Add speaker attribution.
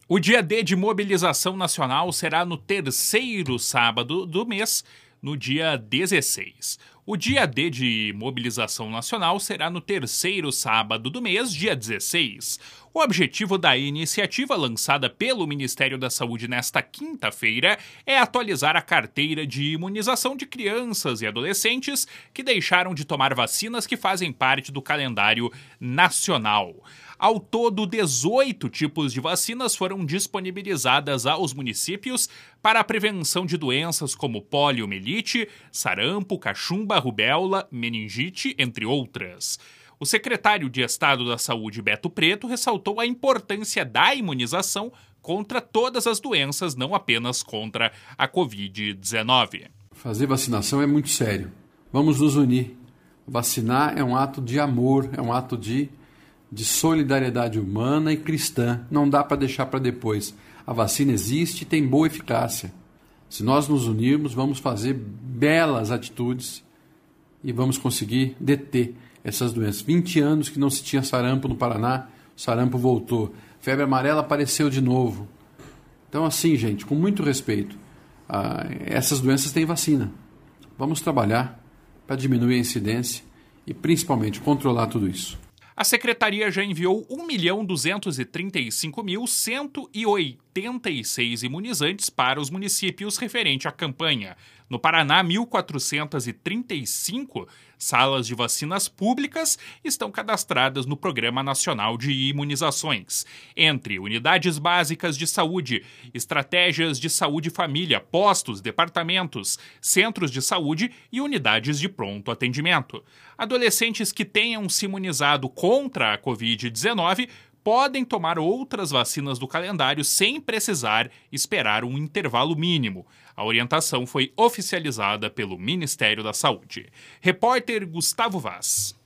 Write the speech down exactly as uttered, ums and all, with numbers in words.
Speaker 1: O dia D de mobilização nacional será no terceiro sábado do mês, no dia dezesseis. O dia D de mobilização nacional será no terceiro sábado do mês, dia dezesseis. O objetivo da iniciativa lançada pelo Ministério da Saúde nesta quinta-feira é atualizar a carteira de imunização de crianças e adolescentes que deixaram de tomar vacinas que fazem parte do calendário nacional. Ao todo, dezoito tipos de vacinas foram disponibilizadas aos municípios para a prevenção de doenças como poliomielite, sarampo, cachumba, rubéola, meningite, entre outras. O secretário de Estado da Saúde, Beto Preto, ressaltou a importância da imunização contra todas as doenças, não apenas contra a covid dezenove.
Speaker 2: Fazer vacinação é muito sério. Vamos nos unir. Vacinar é um ato de amor, é um ato de, de solidariedade humana e cristã. Não dá para deixar para depois. A vacina existe e tem boa eficácia. Se nós nos unirmos, vamos fazer belas atitudes e vamos conseguir deter essas doenças. vinte anos que não se tinha sarampo no Paraná, o sarampo voltou. Febre amarela apareceu de novo. Então, assim, gente, com muito respeito, ah, essas doenças têm vacina. Vamos trabalhar para diminuir a incidência e, principalmente, controlar tudo isso.
Speaker 1: A Secretaria já enviou um milhão duzentos e trinta e cinco mil cento e oitenta e seis imunizantes para os municípios referente à campanha. No Paraná, mil quatrocentas e trinta e cinco salas de vacinas públicas estão cadastradas no Programa Nacional de Imunizações. Entre unidades básicas de saúde, estratégias de saúde e família, postos, departamentos, centros de saúde e unidades de pronto atendimento. Adolescentes que tenham se imunizado contra a covid dezenove podem tomar outras vacinas do calendário sem precisar esperar um intervalo mínimo. A orientação foi oficializada pelo Ministério da Saúde. Repórter Gustavo Vaz.